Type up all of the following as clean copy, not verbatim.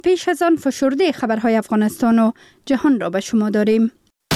پیش از آن فشرده خبرهای افغانستان و جهان را به شما داریم.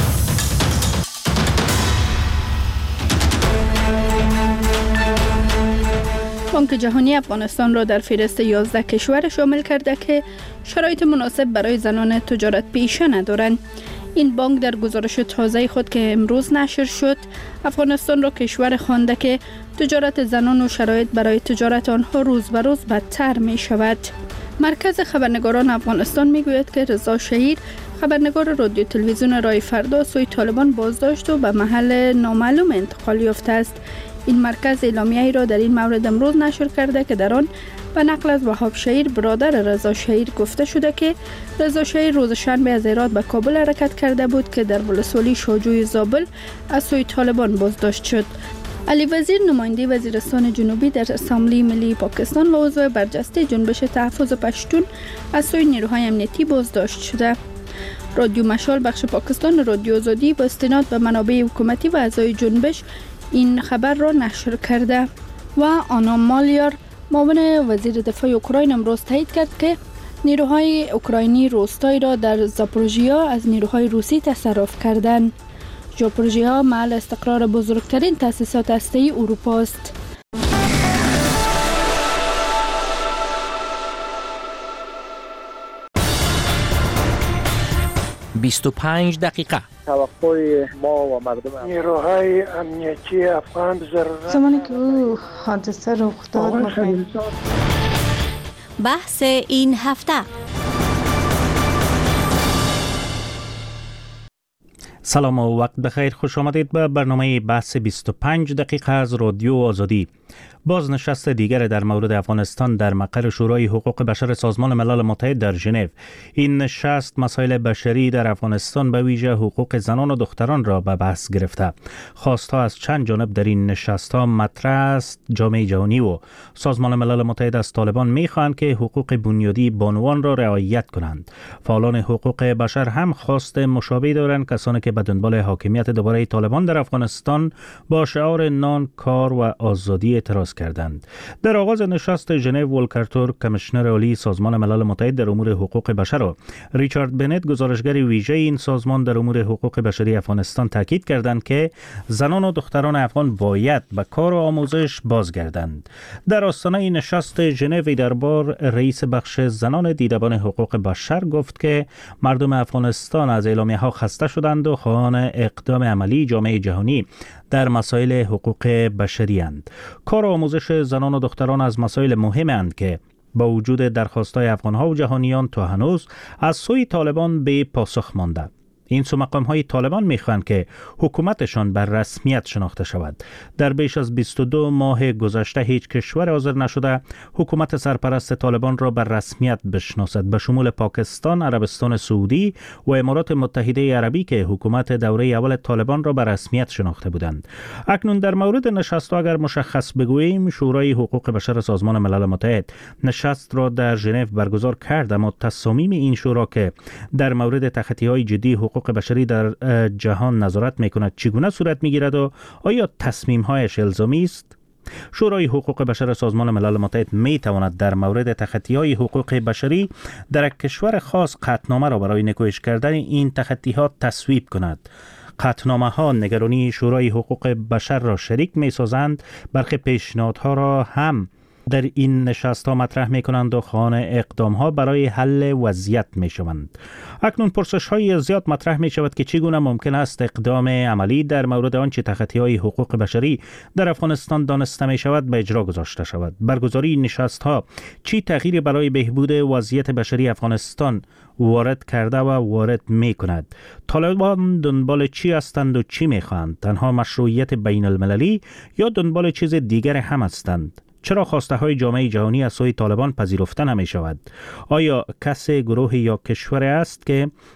بانک جهانی افغانستان را در فهرست 11 کشور شامل کرده که شرایط مناسب برای زنان تجارت پیشه ندارند. این بانک در گزارش تازه خود که امروز نشر شد، افغانستان را کشور خوانده که تجارت زنان و شرایط برای تجارت آنها روز به روز بدتر می شود. مرکز خبرنگاران افغانستان می گوید که رضا شهیر، خبرنگار رادیو تلویزیون رای فردا، سوی طالبان بازداشت و به محل نامعلوم انتقال یافته است. این مرکز اعلامیه‌ای را در این مورد امروز نشر کرده که در آن به نقل از وهاب شهیر برادر رضا شهیر گفته شده که رضا شهیر روز شنبه از هرات به کابل حرکت کرده بود که در ولسوالی شاهجوی زابل از سوی طالبان بازداشت شد. علی وزیر، نماینده وزیرستان جنوبی در اسامبلی ملی پاکستان و عضو برجسته جنبش تحفظ پشتون از سوی نیروهای امنیتی بازداشت شده. رادیو مشال بخش پاکستان رادیو آزادی با استناد به منابع حکومتی و اعضای جنبش این خبر را نشر کرده. و آنا مالیار، معاون وزیر دفاع اوکراین، امروز تایید کرد که نیروهای اوکراینی روستایی را در زاپوروژیا از نیروهای روسی تصرف کردند. زاپوروژیا محل استقرار بزرگترین تأسیسات هسته‌ای اروپا است. 25 دقیقه. توقع ما و مردم نیروهای امنیتی افغان ضرورت زمانی که او حادثه رخ داد بحث این هفته. سلام و وقت بخیر، خوش آمدید به برنامه بحث 25 دقیقه از رادیو آزادی. بازنشست دیگر در مورد افغانستان در مقر شورای حقوق بشر سازمان ملل متحد در ژنو. این نشست مسائل بشری در افغانستان به ویژه حقوق زنان و دختران را به بحث گرفته. خواستها از چند جانب در این نشست‌ها مطرح است. جامعه جهانی و سازمان ملل متحد از طالبان می‌خواهند که حقوق بنیادی بانوان را رعایت کنند. فعالان حقوق بشر هم خواست مشابه دارند، کسانی که به دنبال حاکمیت دوباره طالبان در افغانستان با شعار نان، کار و آزادی اعتراض کردند. در آغاز نشست ژنو، ولکر تورک، کمیشنر عالی سازمان ملل متحد در امور حقوق بشر و ریچارد بنت، گزارشگر ویژه این سازمان در امور حقوق بشری افغانستان، تاکید کردند که زنان و دختران افغان باید به کار و آموزش بازگردند. در آستانه نشست ژنو دربار، رئیس بخش زنان دیدبان حقوق بشر گفت که مردم افغانستان از اعلامیه‌ها خسته شدند و خواهان اقدام عملی جامعه جهانی در مسائل حقوق بشری اند. کار و آموزش زنان و دختران از مسائل مهم اند که با وجود درخواست‌های افغان‌ها و جهانیان تا هنوز از سوی طالبان به پاسخ مانده. این سو مقام‌های طالبان می‌خواهند که حکومتشان بر رسمیت شناخته شود. در بیش از 22 ماه گذشته هیچ کشور حاضر نشده حکومت سرپرست طالبان را بر رسمیت بشناسد، به شمول پاکستان، عربستان سعودی و امارات متحده عربی که حکومت دوره اول طالبان را بر رسمیت شناخته بودند. اکنون در مورد نشست اگر مشخص بگوییم، شورای حقوق بشر سازمان ملل متحد نشست را در ژنو برگزار کرد، اما تصامیم این شورا که در مورد تخطی‌های جدی حقوق بشری در جهان نظارت میکند چگونه صورت میگیرد و آیا تصمیم‌هایش الزامی است؟ شورای حقوق بشر سازمان ملل متحد می تواند در مورد تخطی‌های حقوق بشری در یک کشور خاص قطعنامه را برای نکوهش کردن این تخطی‌ها تصویب کند. قطعنامه‌ها نگرانی شورای حقوق بشر را شریک می‌سازند. برخی پیشنهادها را هم در این نشست ها مطرح می کنند و خواهان اقدام ها برای حل وضعیت می شوند. اکنون پرسش های زیاد مطرح می شود که چگونه ممکن است اقدام عملی در مورد آنچه تخطی های حقوق بشری در افغانستان دانسته می شود به اجرا گذاشته شود. برگزاری نشست ها چی تغییری برای بهبود وضعیت بشری افغانستان وارد کرده و وارد می کند؟ طالبان دنبال چی هستند و چی می خواهند؟ تنها مشروعیت بین المللی یا دنبال چیز دیگر هم هستند؟ چرا خواسته های جامعه جهانی از سوی طالبان پذیرفته نمی شود؟ آیا کسی، گروه یا کشور است که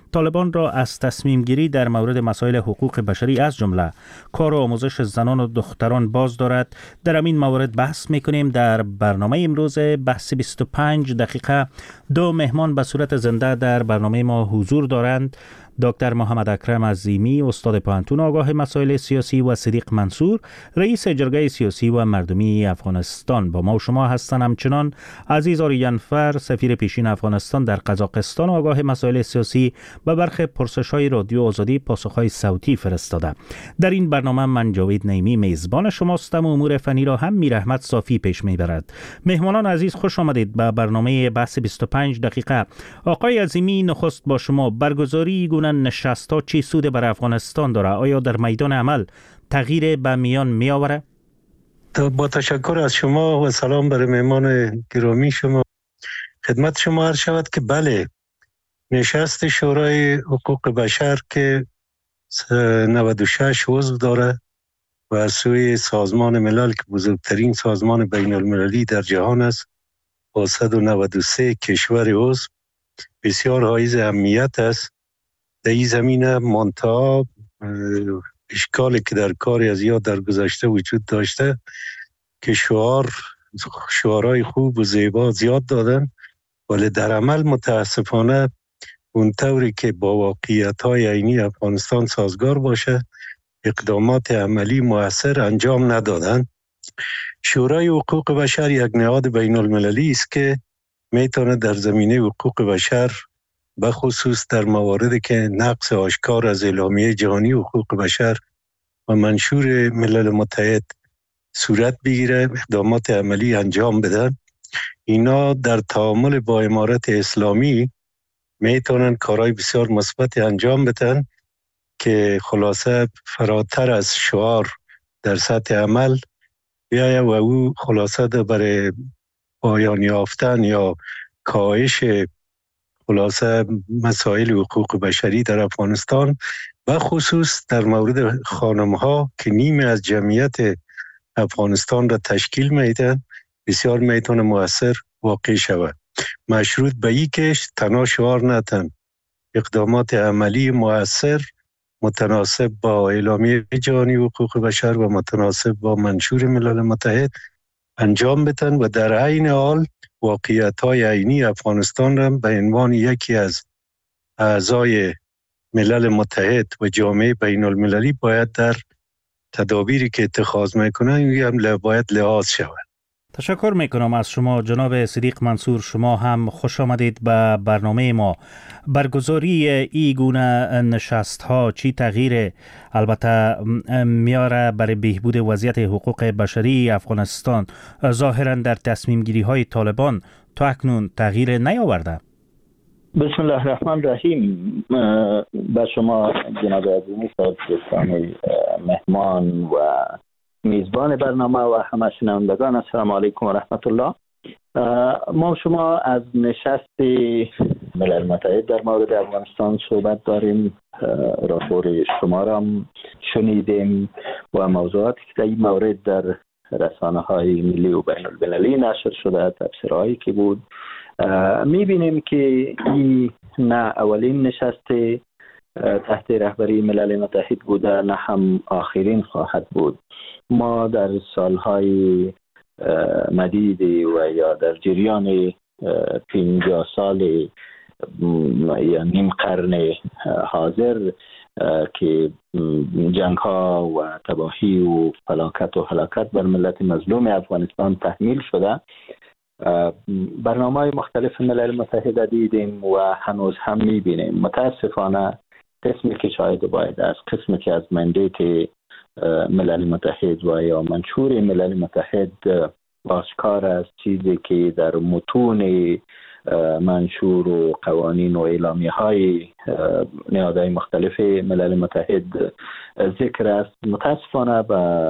طالبان را از تصمیم گیری در مورد مسائل حقوق بشری از جمله کار و آموزش زنان و دختران باز دارد. در این مورد بحث میکنیم. در برنامه امروز بحث 25 دقیقه دو مهمان به صورت زنده در برنامه ما حضور دارند. دکتر محمد اکرم عظیمی، استاد پوهنتون آگاه مسائل سیاسی، و صدیق منصور، رئیس جرگه سیاسی و مردمی افغانستان با ما و شما هستند. همچنان عزیز آریانفر، سفیر پیشین افغانستان در قزاقستان آگاه مسائل سیاسی، به برخی پرسش‌های رادیو آزادی پاسخ‌های صوتی فرستاده. در این برنامه من جاوید نعیمی میزبان شماستم و امور فنی را هم میر احمد صافی پیش میبرد. مهمانان عزیز خوش آمدید به برنامه بحث 25 دقیقه. آقای عظیمی، نخست با شما، برگزاری گونه نشست‌ها چی سود بر افغانستان داره؟ آیا در میدان عمل تغییر به میان می آوره؟ با تشکر از شما و سلام برای مهمان گرامی شما. خدمت شما عرض شود که بله، نشست شورای حقوق بشر که 96 عضو داره و از سوی سازمان ملل که بزرگترین سازمان بین المللی در جهان است با 193 کشور عضو، بسیار حائز اهمیت است. در این زمینه منتها اشکالی که در کاری از یاد در گذشته وجود داشته که شعارهای خوب و زیبا زیاد دادن، ولی در عمل متاسفانه اون طوری که با واقعیت‌های عینی افغانستان سازگار باشه اقدامات عملی مؤثر انجام ندادن. شورای حقوق بشر یک نهاد بین المللی است که میتونه در زمینه حقوق بشر به خصوص در مواردی که نقض آشکار از اعلامیه جهانی حقوق بشر و منشور ملل متحد صورت بگیره اقدامات عملی انجام بدن. اینا در تعامل با امارت اسلامی میتونن کارهای بسیار مثبت انجام بدن که خلاصه فراتر از شعار در سطح عمل بیاید و او خلاصه برای پایان یافتن یا کاهش خلاصه مسائل حقوق بشری در افغانستان و خصوص در مورد خانم‌ها که نیمه از جمعیت افغانستان را تشکیل میدن بسیار میتونه مؤثر واقع شود. مشروط به این که تنها شعار نتن، اقدامات عملی مؤثر متناسب با اعلامیه جهانی حقوق بشر و متناسب با منشور ملل متحد انجام بدن و در عین حال واقعیت‌های عینی افغانستان را به عنوان یکی از اعضای ملل متحد و جامعه بین المللی باید در تدابیری که اتخاذ میکنن باید لحاظ شود. تشکر میکنم از شما جناب صدیق منصور. شما هم خوش آمدید به برنامه ما. برگزاری ای گونه نشست ها چی تغییر البته میاره برای بهبود وضعیت حقوق بشری افغانستان؟ ظاهرا در تصمیم گیری های طالبان تا اکنون تغییر نیاورده. بسم الله الرحمن الرحیم. با شما جناب عظیمی صاحب، دوستان مهمان و میزبان برنامه و همه شنوندگان، السلام علیکم و رحمت الله. ما شما از نشست ملل متحد در مورد افغانستان صحبت داریم. راپور شما را شنیدیم و موضوعاتی که در این مورد در رسانه‌های ملی و بین المللی نشر شده، تفسیرهایی که بود، می‌بینیم که این نه اولین نشست تحت رهبری ملل متحد بوده، نه هم آخرین خواهد بود. ما در سالهای مدید و یا در جریان 50 سال یا نیم قرن حاضر که جنگ ها و تباهی و فلاکت و هلاکت بر ملت مظلوم افغانستان تحمیل شده، برنامه‌های مختلف ملل متحد دیدیم و هنوز هم می‌بینیم. متاسفانه قسمی که شاید باید است، قسمی که از مندیت ملل متحد و یا منشور ملل متحد آشکار است، چیزی که در متون منشور و قوانین و اعلامیه‌های نهادهای مختلف ملل متحد ذکر است، متاسفانه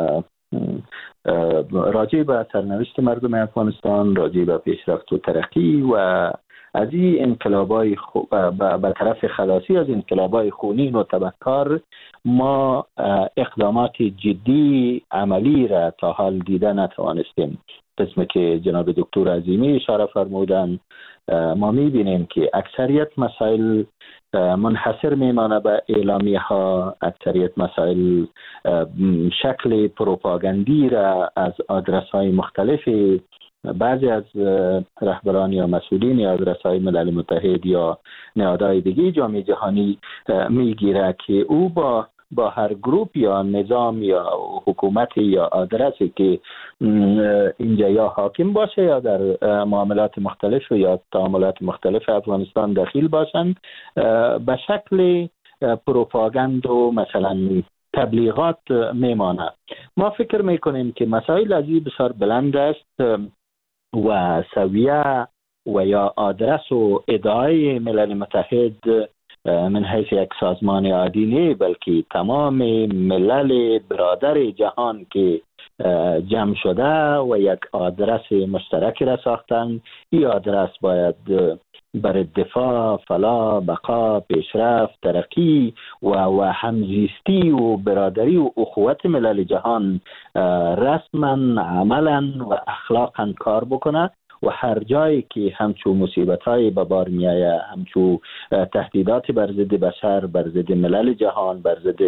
راجع به سرنوشت مردم افغانستان، راجع به پیشرفت و ترقی و از این انقلاب‌های به طرف خلاصی از انقلاب‌های خونین و تبهکار ما اقدامات جدی عملی را تا حال دیده نتوانستیم. قسمی که جناب دکتر عظیمی اشاره فرمودند ما میبینیم که اکثریت مسائل منحصر میمانه به اعلامیه ها، اکثریت مسائل شکل پروپاگاندی را از آدرس های مختلفی بعضی از رهبران یا مسئولین آدرس‌های ملل متحد یا نهادهای دیگه جامعه جهانی میگیره که او با هر گروپ یا نظام یا حکومت یا آدرسی که اینجا یا حاکم باشه یا در معاملات مختلف یا تعاملات مختلف افغانستان دخیل باشند به شکل پروپاگاند و مثلا تبلیغات میمانه. ما فکر میکنیم که مسائل از این بسیار بلند است و سویه و یا آدرس و ادعای ملل متحد من حیث یک سازمان عادی نه، بلکه تمام ملل برادر جهان که جمع شده و یک آدرس مشترک را ساختن. این آدرس باید بر دفاع، فلاح، بقا، پیشرفت، ترقی و همزیستی و برادری و اخوت ملل جهان رسما، عملا و اخلاقا کار بکنه و هر جایی که همچون مصیبت‌های به بار می‌آید، همچون تهدیدات بر ضد بشر، بر ضد ملل جهان، بر ضد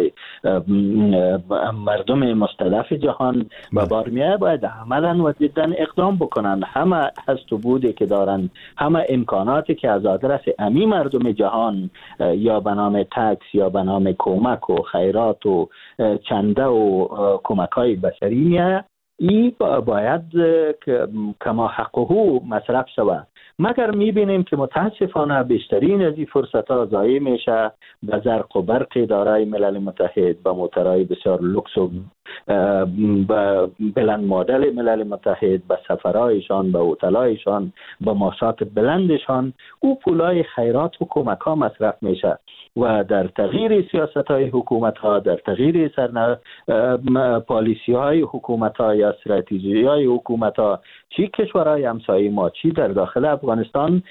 مردم مستضعف جهان به بار می‌آید، باید عملاً و جداً اقدام بکنن. همه هست و بوده که دارن، همه امکاناتی که از آدرس امی مردم جهان یا به نام تکس یا به نام کمک و خیرات و چنده و کمک‌های بشری می‌آید، ای باید کما حقه مصرف شود. مگر میبینیم که متاسفانه بیشترین از این فرصت ها ضایع میشه به زرق و برق دارای ملل متحد، به موترهای بسیار لوکس و بلند مدل ملل متحد، به سفرهایشان، به هتل‌هایشان، به معاشات بلندشان، او پولای خیرات و کمک ها مصرف میشه و در تغییر سیاست های حکومت ها، در تغییر پالیسی های حکومت ها یا استراتژی های حکومت ها، چی کشورهای همسایه ما چی در داخل افغانستان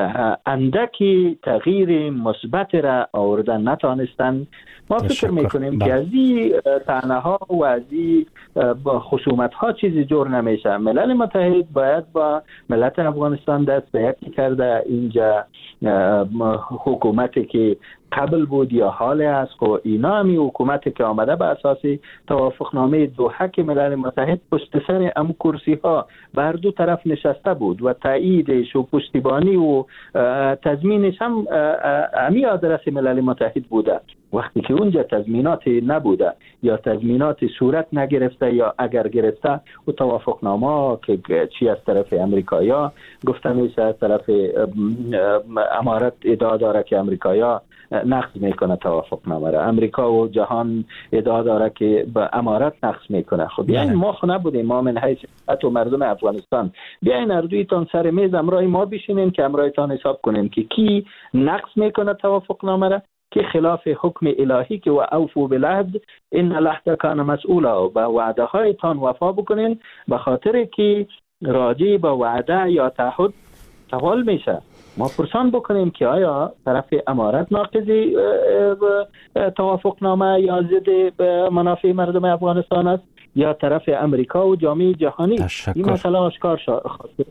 اندکی تغییر مثبت را آوردن نتانستند. ما فکر میکنیم که از این طعنه ها و از این خصومت ها چیزی جور نمیشه. ملل متحد باید با ملت افغانستان دست به یکی کرده. اینجا حکومتی که قبل بود یا حال است و اینا همی حکومتی که آمده به اساس توافقنامه دوحه که ملل متحد پشت سر ام کرسی ها بر دو طرف نشسته بود و تاییدش و پشتیبانی و تضمینش هم امی آدرس ملل متحد بوده. وقتی که اونجا تضمیناتی نبوده یا تضمینات صورت نگرفته یا اگر گرفته و توافقنامه که چی از طرف امریکایا گفته میشه، از طرف امارات ادعا داره که امریکایا نقض میکنه توافقنامه را، امریکا و جهان ادعا داره که به امارات نقض میکنه. خب بیاین ما خو نبودیم، ما من حیث و مردم افغانستان بیاین اردویتان سر میز امرای ما بشینیم که امرایتان حساب کنیم که کی نقض میکنه توافقنامه را، که خلاف حکم الهی که و اوفو بالعهد ان العهد کان مسئولا، و به وعده هایتان وفا بکنین به خاطر که راجع به وعده یا تعهد سوال میشه. ما پرسان بکنیم که آیا طرف امارات ناقضی توافقنامه یا ضد منافع مردم افغانستان است یا طرف امریکا و جامعه جهانی؟ این مسئله آشکار شد.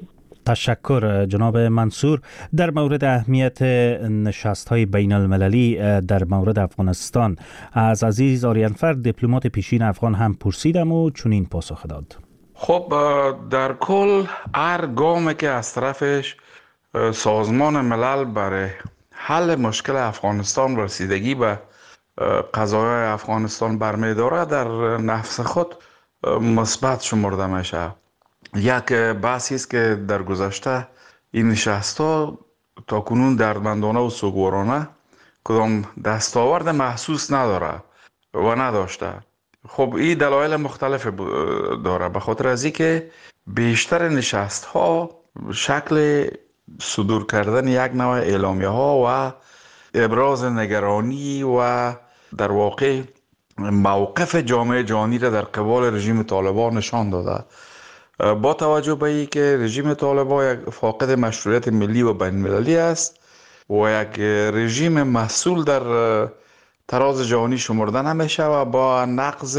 تشکر جناب منصور. در مورد اهمیت نشست‌های بین المللی در مورد افغانستان از عزیز آریانفر دیپلمات پیشین افغان هم پرسیدم و چنین پاسخ داد. خب در کل هر گامی که از طرفش سازمان ملل برای حل مشکل افغانستان و رسیدگی به قضایای افغانستان برمی‌داره در نفس خود مثبت شمرده میشه. یک بحثی است که در گذشته این نشست‌ها تا کنون دردمندانه و سوگوارانه کدام دستاورد محسوس نداره و نداشته. خب این دلایل مختلف داره، به خاطر از اینکه بیشتر نشست‌ها شکل صدور کردن یک نوع اعلامیه ها و ابراز نگرانی و در واقع موقف جامعه جهانی را در قبال رژیم طالبان نشان داده. با توجه به این که رژیم طالبان یک فاقد مشروعیت ملی و بین المللی است و یک رژیم مسئول در تراز جهانی شمرده نمیشه و با نقض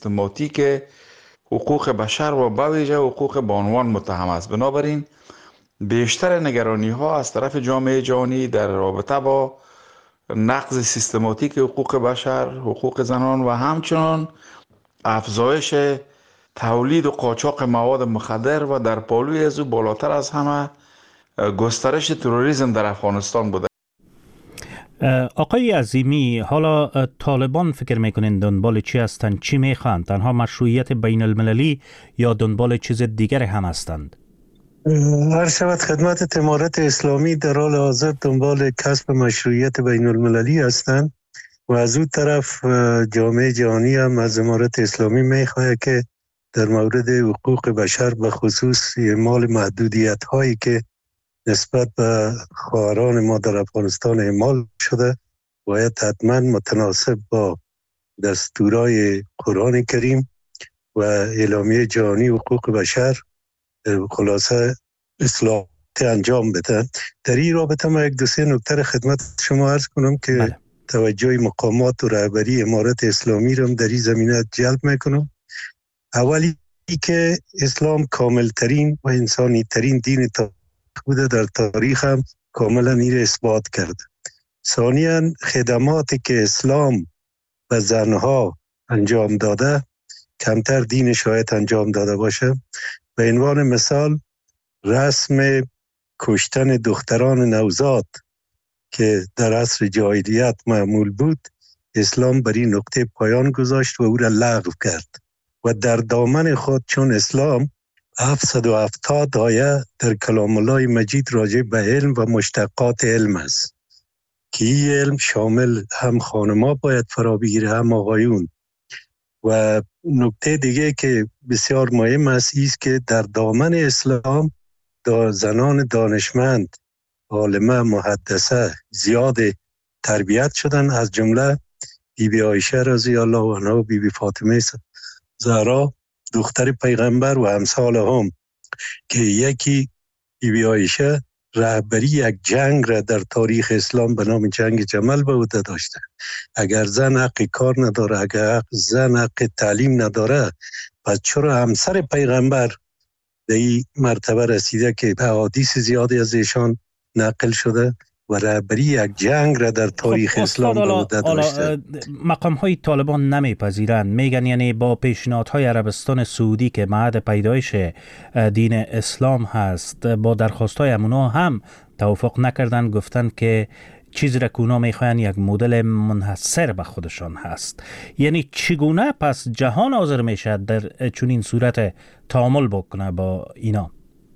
سیستماتیک حقوق بشر و به ویژه حقوق بانوان متهم است. بنابراین بیشتر نگرانی ها از طرف جامعه جهانی در رابطه با نقض سیستماتیک حقوق بشر، حقوق زنان و همچنان افزایش تولید و قاچاق مواد مخدر و در پالوی از او بالاتر از همه گسترش تروریسم در افغانستان بوده. آقای عظیمی، حالا طالبان فکر میکنین دنبال چی هستند؟ چی میخواند؟ تنها مشروعیت بین المللی یا دنبال چیز دیگر هم هستند؟ هر شود خدمت امارت اسلامی در حال حاضر دنبال کسب مشروعیت بین المللی هستند و از اون طرف جامعه جهانی هم از امارت اسلامی میخواه که در مورد حقوق بشر به خصوص اعمال محدودیت هایی که نسبت به خواهران ما در افغانستان اعمال شده باید حتما متناسب با دستورای قرآن کریم و اعلامیه جهانی حقوق بشر خلاصه اصلاحات انجام بدن. در این رابطه ما یک دو سه نکته خدمت شما عرض کنم که توجه مقامات و رهبری امارت اسلامی رو در این زمینه جلب میکنم. اولی که اسلام کامل ترین و انسانی ترین دین بوده، در تاریخ هم کاملا این را اثبات کرده. ثانیاً خدماتی که اسلام و زنها انجام داده کمتر دین شاید انجام داده باشه. به عنوان مثال رسم کشتن دختران نوزاد که در عصر جاهلیت معمول بود، اسلام بر این نقطه پایان گذاشت و او را لغو کرد و در دامن خود چون اسلام 770 آیه در کلام الله مجید راجع به علم و مشتقات علم است که این علم شامل هم خانم‌ها باید فرا بگیره هم آقایون. و نکته دیگه که بسیار مهم است که در دامن اسلام زنان دانشمند، عالمه، محدثه زیاد تربیت شدن، از جمله بیبی عایشه رضی الله عنها و بیبی فاطمه زهرا دختر پیغمبر و امثال هم که یکی بیبی عایشه رهبری یک جنگ را در تاریخ اسلام به نام جنگ جمل به عهده داشته. اگر زن حق کار نداره، اگر زن حق تعلیم نداره، پس چرا همسر پیغمبر به این مرتبه رسیده که احادیث زیادی از ایشان نقل شده و رهبری یک جنگ را در تاریخ اسلام به عهده داشته؟ مقام های طالبان نمیپذیرند، میگن یعنی با پیشنهادهای عربستان سعودی که معهد پیدایش دین اسلام هست با درخواستهای امونا هم توافق نکردن، گفتن که چیزی را که اونا میخواین یک مدل منحصر به خودشان هست. یعنی چگونه پس جهان حاضر میشه در چنین صورت تعامل بکنه با اینا؟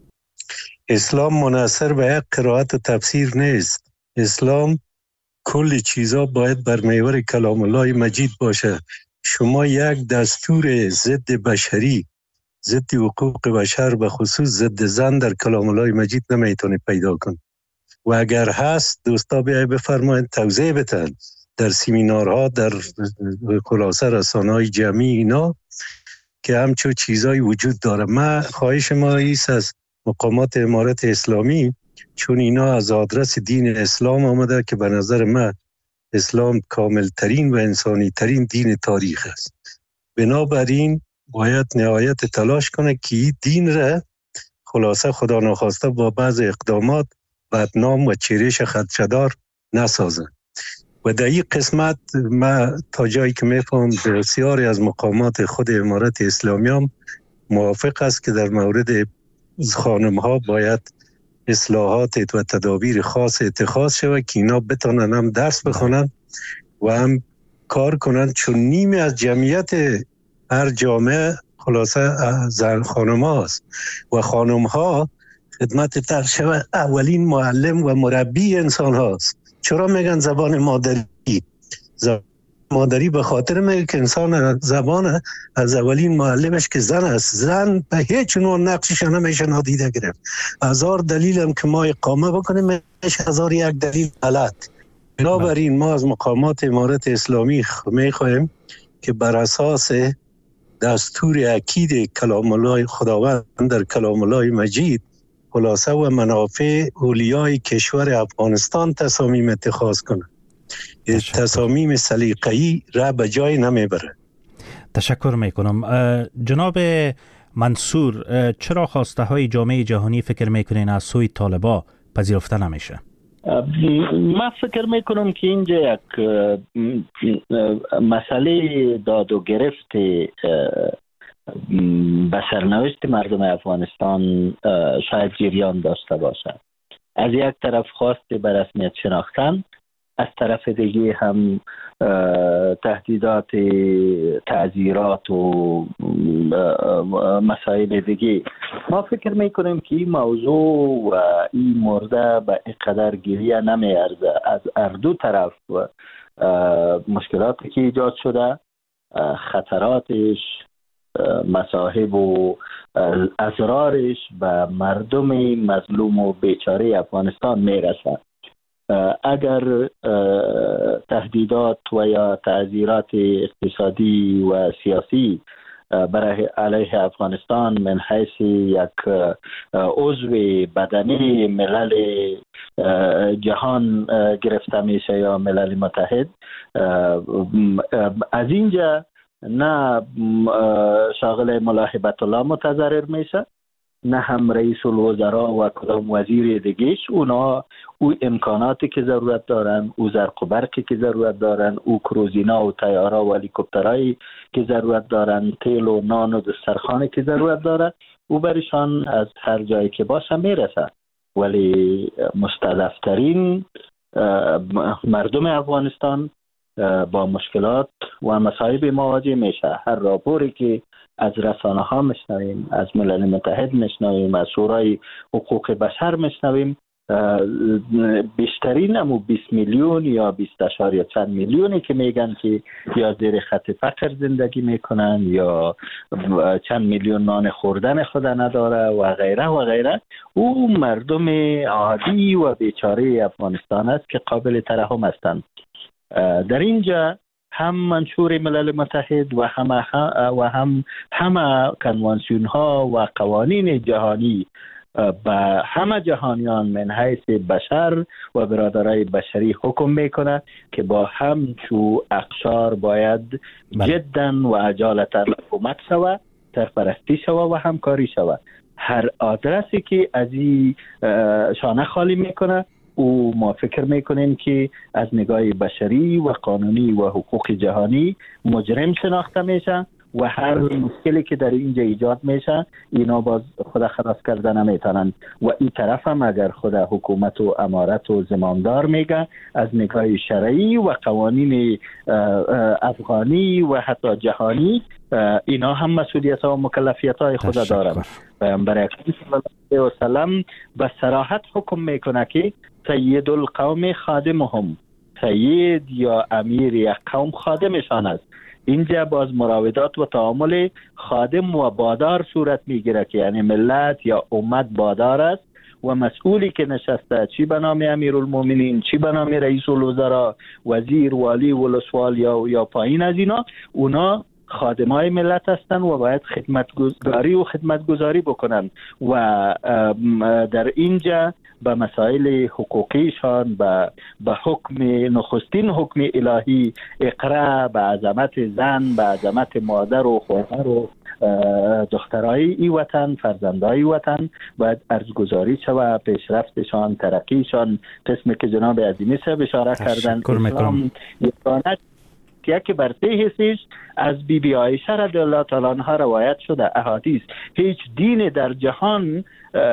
اسلام منحصر به یک قرائت و تفسیر نیست. اسلام کل چیزا باید بر محور کلام الله مجید باشه. شما یک دستور ضد بشری، ضد حقوق بشر به خصوص ضد زن در کلام الله مجید نمیتونید پیدا کن. و اگر هست دوستا بیایی بفرمایید توضیح بدن در سیمینارها، در خلاصه رسانه‌های جمعی اینا که همچون چیزایی وجود داره. من خواهش ما ایست از مقامات امارت اسلامی، چون اینا از آدرس دین اسلام آمده که به نظر من اسلام کامل ترین و انسانی ترین دین تاریخ است، بنابراین باید نهایت تلاش کنه که این دین را خلاصه خدا ناخواسته با بعض اقدامات بدنام و چیرش خدشه‌دار نسازن. و در این قسمت من تا جایی که میفهم بسیاری از مقامات خود امارت اسلامی هم موافق است که در مورد خانم ها باید اصلاحات و تدابیر خاص اتخاذ شود که اینا بتونن هم درس بخونن و هم کار کنن، چون نیمی از جمعیت هر جامعه خلاصه خانم هاست و خانم ها خدمت تر شود اولین معلم و مربی انسان هاست. چرا میگن زبان مادری؟ مادری به خاطر میگه که انسان زبان از اولین معلمش که زن است. زن به هیچ نوع نقشش نمیشه نادیده گرفت. هزار دلیل هم که ما اقامه بکنیم میشه هزار یک دلیل غلط. بنابراین ما از مقامات امارت اسلامی میخوایم که بر اساس دستور اکید کلام الله خداوند در کلام الله مجید خلاصه و منافع اولیای کشور افغانستان تصامیم اتخاذ کنه. تصامیم سلیقه‌ای را به جای نمیبره. تشکر میکنم. جناب منصور، چرا خواسته های جامعه جهانی فکر میکنین از سوی طالبا پذیرفته نمیشه؟ من فکر میکنم که اینجا یک مسئله داد و گرفت به سرنوشت مردم افغانستان شاید جریان داشته باشد. از یک طرف خواست به رسمیت شناختن، از طرف دیگه هم تهدیدات، تعزیرات و مسائل دیگه. ما فکر میکنیم که این موضوع و این مرده به اینقدر گریه نمیارزه. از هر دو طرف مشکلاتی که ایجاد شده، خطراتش، مصاحب و اضرارش به مردم مظلوم و بیچاره افغانستان میرسه. اگر تهدیدات و یا تعزیرات اقتصادی و سیاسی برای علیه افغانستان من حیث یک عضو بدنی ملل جهان گرفته میشه یا ملل متحد، از اینجا نه شاغل ملا هیبت الله متضرر میشه، نه هم رئیس الوزراء و کدام وزیر دیگهش. اونا او امکاناتی که ضرورت دارن، او زرق و برقی که ضرورت دارن، او کروزینا و طیاره و هلیکوپترایی که ضرورت دارن، تیل و نان و دسترخوانی که ضرورت دارن، او برشان از هر جایی که باشه میرسه. ولی مستضعفترین مردم افغانستان با مشکلات و مصائب مواجه میشه. هر راپوری که از رسانه ها میشنویم، از ملل متحد میشنویم، از شورای حقوق بشر میشنویم، بیشترین همو 20 میلیون یا 20 چند میلیونی که میگن که یا زیر خط فقر زندگی میکنن یا چند میلیون نان خوردن خود نداره و غیره و غیره، او مردم عادی و بیچاره افغانستان است که قابل ترحم هستند. در اینجا هم منشور ملل متحد و همه کنوانسیون ها و قوانین جهانی به همه جهانیان من حیث بشر و برادرای بشری حکم میکنه که با همچو اقشار باید جدا و عجالتا حکومت شود، سرپرستی شود و همکاری شود. هر آدرسی که از این شانه خالی میکنه او ما فکر میکنیم که از نگاه بشری و قانونی و حقوق جهانی مجرم شناخته میشه و هر مشکلی که در اینجا ایجاد میشه اینا باز خود خلاص کرده نمیتونن. و این طرف هم اگر خود حکومت و امارت و زمامدار میگه از نگاه شرعی و قوانین افغانی و حتی جهانی اینا هم مسئولیت ها و مکلفیت های خود دارن. پیامبر اکرم صلی الله علیه و سلم به صراحت حکم میکنه که سید القوم خادمهم، سید یا امیر یک قوم خادمشان است. اینجا باز مراودات و تعامل خادم و بادار صورت میگیره که یعنی ملت یا امت بادار است و مسئولی که نشسته چی به نام امیرالمومنین، چی به نام رئیس الوزراء، وزیر، والی، ولسوال یا پایین از اینا، اونا خادمای ملت هستن و باید خدمتگزاری و خدمتگزاری بکنن و در اینجا به مسائل حقوقیشان به حکم نخستین حکم الهی اقرا، به عظمت زن، به عظمت مادر و خواهر و دخترای ای وطن، فرزندای وطن باید ارزگزاری شود، پیشرفتشان، ترقیشان، قسمی که جناب عظیمی صاحب اشاره کردن. اسلام که بر 3 حصش از بی بی عایشه رضی الله تعالی عنها روایت شده احادیث. هیچ دین در جهان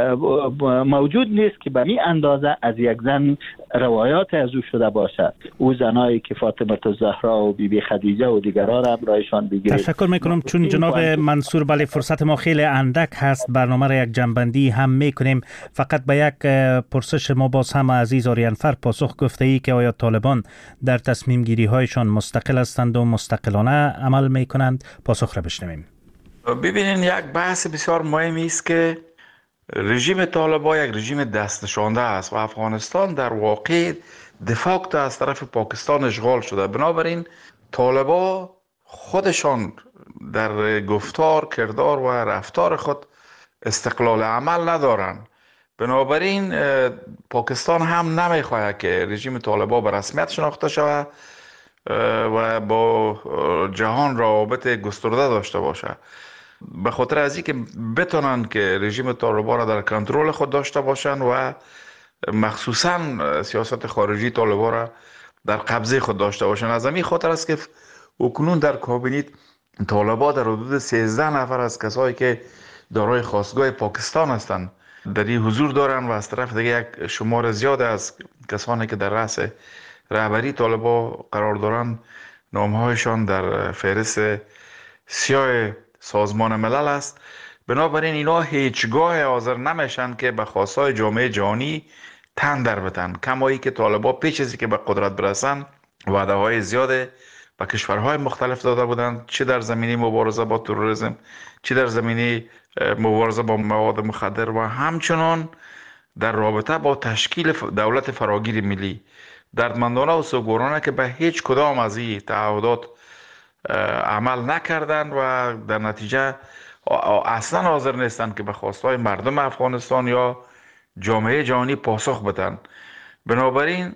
موجود نیست که به این اندازه از یک زن روایات از او شده باشه. او زنایی که فاطمه الزهرا و بی بی خدیجه و دیگران را برایشان بگیرید. تشکر میکنم. چون جناب منصور بله فرصت ما خیلی اندک هست، برنامه را یک جنبندی هم میکنیم. فقط به یک پرسش ما باز هم عزیز آریانفر پاسخ گفته ای که آیا طالبان در تصمیم گیری هایشان مستقل هستند و مستقلانه عمل میکنند؟ پاسخ را بشنویم. ببینین یک بحث بسیار مهمی است که رژیم طالبان یک رژیم دست نشانده است و افغانستان در واقع دفاکت از طرف پاکستان اشغال شده. بنابراین طالبان خودشان در گفتار، کردار و رفتار خود استقلال عمل ندارند. بنابراین پاکستان هم نمیخواهد که رژیم طالبان به رسمیت شناخته شود و با جهان روابط گسترده داشته باشه. به خاطر از اینکه بتونن که رژیم طالبان را در کنترل خود داشته باشند و مخصوصا سیاست خارجی طالبان را در قبضه خود داشته باشند. از همین خاطر است که اکنون در کابینه طالبان در حدود 13 نفر از کسایی که دارای خاستگاه پاکستان هستند در این حضور دارند و از طرف دیگه یک شمار زیاد از کسانی که در رأس رهبری طالبان قرار دارند نامهایشان در فهرست سیاه سازمان ملل است. بنابراین اینا هیچگاه حاضر نمیشن که به خواستهای جامعه جهانی تن در بتن، کمایی که طالبان پیش از که به قدرت برسن وعده های زیاد به کشورهای مختلف داده بودند، چه در زمینه مبارزه با تروریسم، چه در زمینه مبارزه با مواد مخدر و همچنان در رابطه با تشکیل دولت فراگیر ملی. دردمندانه و سوگوارانه که به هیچ کدام از این تعهدات عمل نکردند و در نتیجه اصلا حاضر نیستند که به خواستهای مردم افغانستان یا جامعه جهانی پاسخ بدن. بنابراین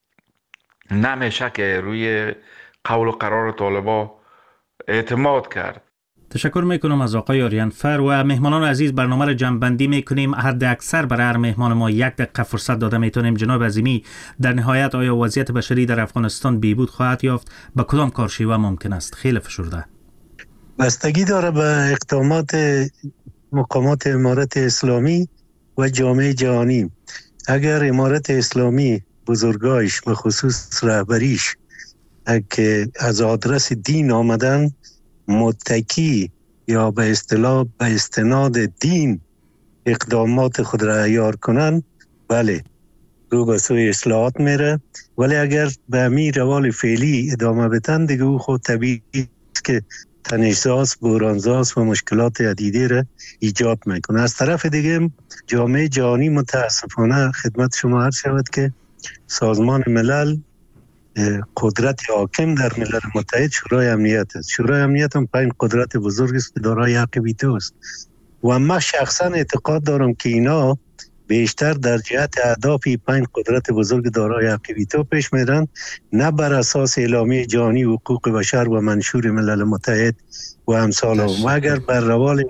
نمیشه که روی قول و قرار طالبان اعتماد کرد. تشکر میکنم از آقای آریانفر و مهمانان عزیز. برنامه را جمع‌بندی میکنیم. حد اکثر برای هر مهمان ما 1 دقیقه فرصت داده میتونیم. جناب عظیمی، در نهایت آیا وضعیت بشری در افغانستان بهبود خواهد یافت؟ به کدام کارشیوه ممکن است؟ خیلی فشرده. بستگی داره به اقدامات مقامات امارت اسلامی و جامعه جهانی. اگر امارت اسلامی بزرگایش به خصوص رهبریش که از آدرس دین آمدن متکی یا به اصطلاح به استناد دین اقدامات خود را عیار کنن، بله رو به سوی اصلاحات میره. ولی اگر به همین روال فعلی ادامه بدن دیگه او خود طبیعی است که تنش‌ساز، بحران‌ساز و مشکلات عدیده را ایجاد میکنه. از طرف دیگه جامعه جهانی متاسفانه خدمت شما عرض شود که سازمان ملل قدرت حاکم در ملل متحد شورای امنیت است. شورای امنیت هم 5 قدرت بزرگ است که دارای حق ویتو است و من شخصا اعتقاد دارم که اینا بیشتر در جهت اهداف 5 قدرت بزرگ دارای حق ویتو پیش میرن، نه بر اساس اعلامیه جهانی حقوق بشر و منشور ملل متحد و امثال هم. و اگر بر روال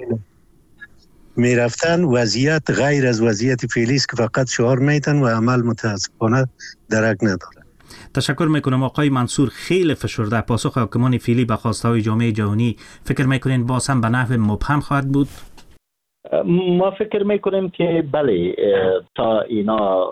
میرفتن وضعیت غیر از وضعیت فعلی است که فقط شعار میدن و عمل متاسفانه درک نداره. تشکر میکنم آقای منصور. خیلی فشرده پاسخ حاکمان فعلی به خواستهای جامعه جهانی فکر میکنین باز هم به نحو مبهم خواهد بود؟ ما فکر میکنیم که بله، تا اینا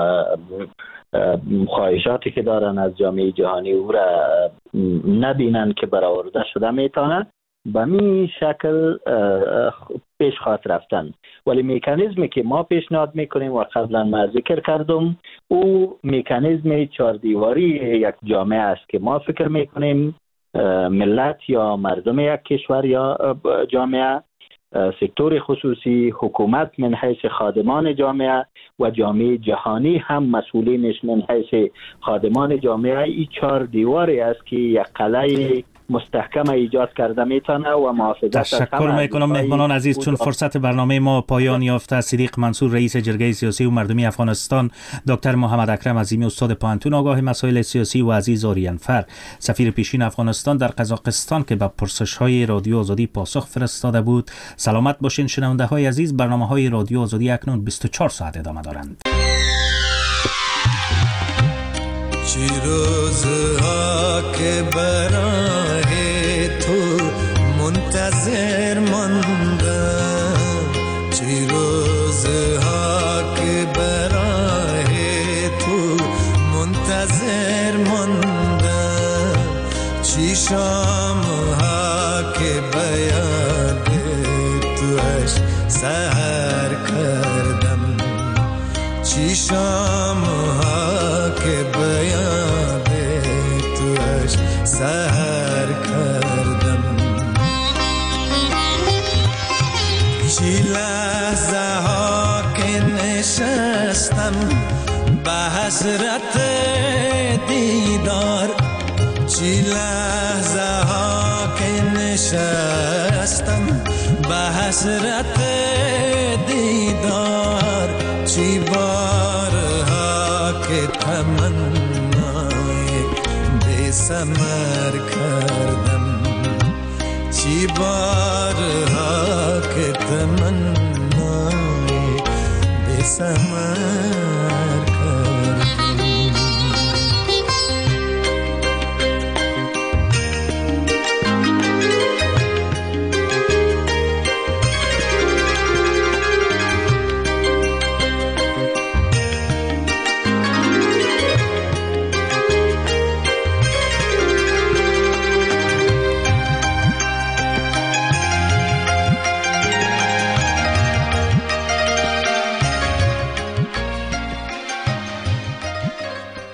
خواهشاتی که دارن از جامعه جهانی او را نبینن که برآورده شده میتونه به می شکل پیش خواهد رفتن. ولی مکانیزمی که ما پیشنهاد میکنیم و قبلا ما ذکر کردم، او مکانیزم 4 دیواری یک جامعه است که ما فکر میکنیم ملت یا مردم یک کشور یا جامعه، سکتور خصوصی، حکومت من حیث خادمان جامعه و جامعه جهانی هم مسئولینش من حیث خادمان جامعه، این 4 دیواری است که یک قلعه مستحکم ایجاد کرده میتونه و محافظت از تشکر میکنم مهمانان عزیز. چون فرصت برنامه ما پایان یافته، صدیق منصور رئیس جرگه سیاسی و مردمی افغانستان، دکتر محمد اکرم عظیمی استاد پانتون آگاه مسائل سیاسی و عزیز آریانفر سفیر پیشین افغانستان در قزاقستان که به پرسش‌های رادیو آزادی پاسخ فرستاده بود. سلامت باشین شنونده‌های عزیز. برنامه‌های رادیو آزادی اکنون 24 ساعت ادامه دارند. چی روزها که برای تو منتظر ماندم، چی روزها که برای تو منتظر ماندم، چی شامها که بیاد توش سحر کردم، چی شامها که بیاد توش سحر کردم، چی لحظه ها که نشستم به حسرت دیدار، چی لحظه ها که نشستم به حسرت دیدار، چی بارها که تمنای بی ثمر کردم، چی چی بارها که تمنای بسمر